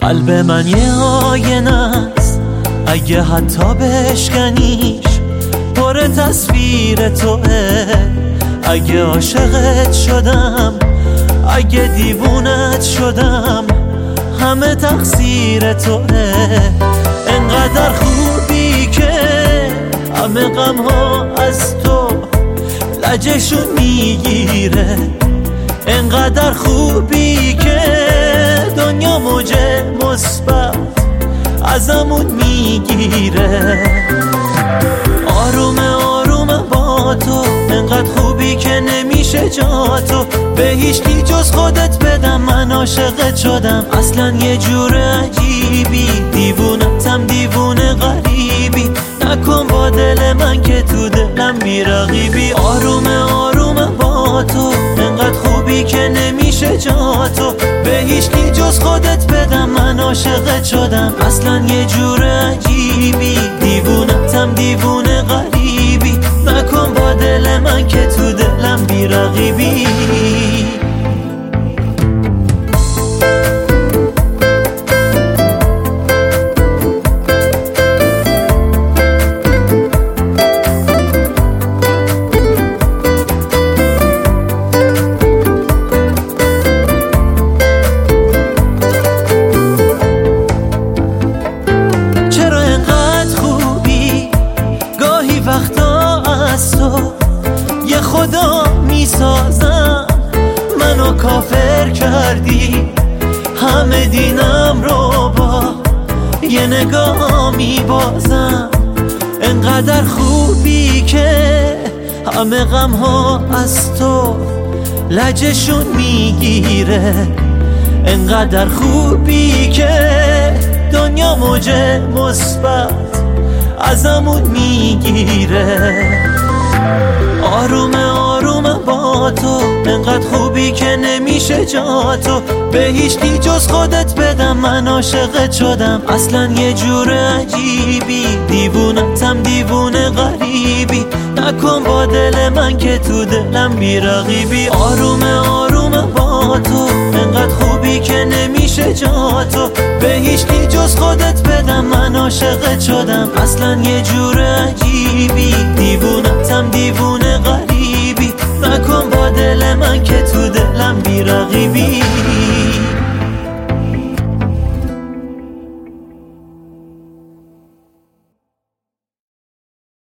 قلب من یه آینه است، اگه حتی بشکنیش پر تصویر توه. اگه عاشقت شدم، اگه دیوونت شدم، همه تقصیر توه. انقدر خوبی که همه غم ها از تو لجشون میگیره. انقدر خوبی که دنیا موج مثبت ازمون میگیره. آرومه آرومه با تو، انقدر خوبی که نمیشه جا تو به هیچکی جز خودت بدم. من عاشقت شدم اصلا یه جور عجیبی، دیوونتم دیوونه غریبی. نکن با دل من که تو دلم بی رقیبی. آرومه آرومه با تو، انقدر خوبی که نمیشه جا تو به هیچکی جز خودت بدم. من عاشقت شدم اصلا یه جور عجیبی، دیوونتم دیوونه غریبی. نکن با دل من که تو دلم بی رقیبی. وقتا از تو یه خدا میسازم، منو کافر کردی، همه دینم رو با یه نگاه میبازم. انقدر خوبی که همه غم ها از تو لجشون میگیره. انقدر خوبی که دنیا موج مثبت ازمون میگیره. آرومه آرومه با تو، انقدر خوبی که نمیشه جا تو به هیچکی جز خودت بدم. من عاشقت شدم اصلا یه جور عجیبی، دیوونتم دیوونه غریبی. نکن با دل من که تو دلم بی رقیبی. آرومه آرومه با تو، انقدر خوبی که نمیشه جا تو به هیچکی جز خودت بدم. من عاشقت شدم اصلا یه جور عجیبی، دیوونتم دیوونه